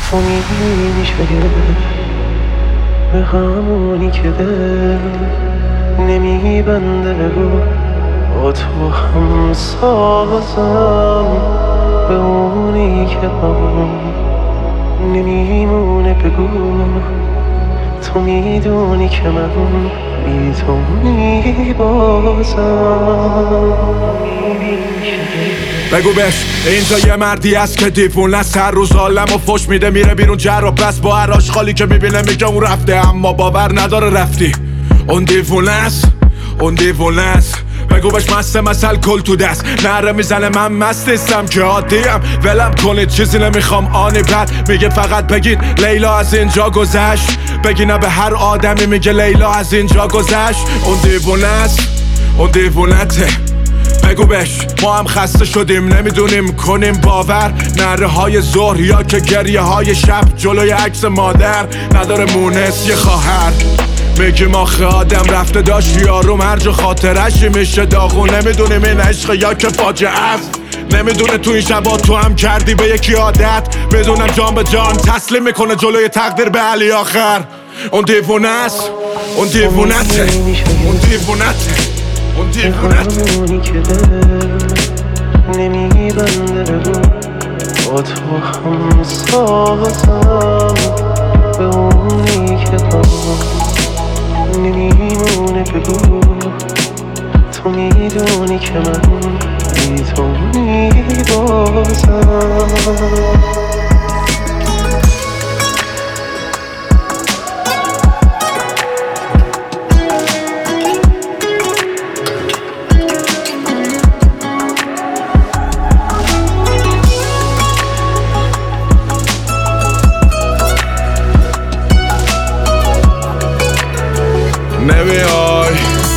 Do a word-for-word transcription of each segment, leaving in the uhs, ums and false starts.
تو میشه به همونی که دل نمیبنده بگو با تو هم سازم، به اونی که با نمیمونه بگو تو میدونی که من بی تو میبازم. بگو بش اینجا یه مردی هست که دیوونه است، هر روز عالم و فش میده میره بیرون جر و بس، با هر آشغالی که میبینه میگه اون رفته اما باور نداره رفتی. اون دیوونه است، اون دیوونه است. بگو بش مسته مثل کل تو دست نره میزنه من مست نیستم که عادیم، ولم کنید چیزی نمیخوام آنی بد میگه فقط بگید لیلا از اینجا گذشت، بگی نه به هر آدمی میگه لیلا از اینجا گذشت. اون دیوونه است، اون دیوونته. بگو بش ما هم خسته شدیم نمیدونیم کنیم باور، نره های ظهر یا که گریه های شب جلوی عکس مادر نداره مونس یه خواهر. میگیم آخه آدم رفته داشت یارو مرج و خاطرش میشه داغون، نمیدونیم این عشق یا که فاجعه است، نمیدونه تو این شبا تو هم کردی به یکی عادت، میدونم جان به جان تسلیم میکنه جلوی تقدیر به علی آخر. اون دیوونه است، اون دیوونته، اون دیوونته، اون دیوونته. همونی که دل نمیبنده بگو با تو هم سازم، به اونی که با نمیمونه بگو تو میدونی که من بی تو میبازم. نمیای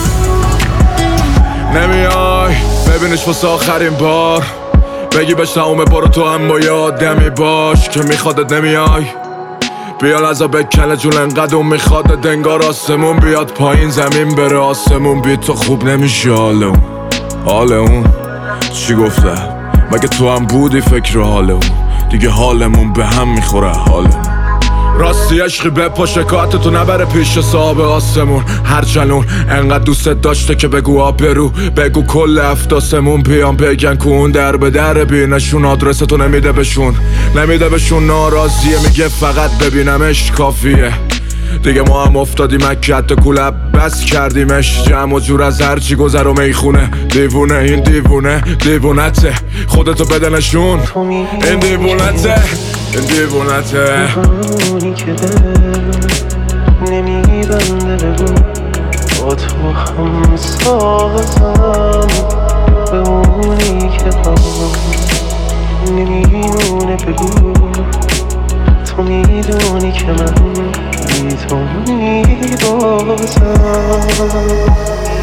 نمیای ببینش واسه آخرین بار، بگی بهش نامه برو تو هم با یه آدمی باش که میخوادت. نمیای بیا لحظه بکنه جون انقدر اون میخوادت، انگار آسمون بیاد پایین زمین بره آسمون بی تو خوب نمیشه. حال اون حال اون چی گفته مگه تو هم بودی فکر حال اون، دیگه حالمون به هم میخوره حالمون. راستی عشقی به پا شکایت تو نبره پیش صاحب آسمون، هرچند اون انقدر دوستت داشته که بگو آبرو بگو کل افتاسمون بیان بگن که اون در به در بینشون آدرس تو نمیده بهشون، نمیده بهشون ناراضیه میگه فقط ببینمش کافیه. دیگه ما هم افتادیم اکت کلب بس کردیمش جمع و جور از هرچی گذر و میخونه. دیوونه این دیوونه دیوونته، خودتو بده نشون این دیوونته این دیوونته. همونی که دل نمیبنده بگو با تو هم سازم، به اونی که با نمیمونه بگو تو میدونی که من بی تو میبازم.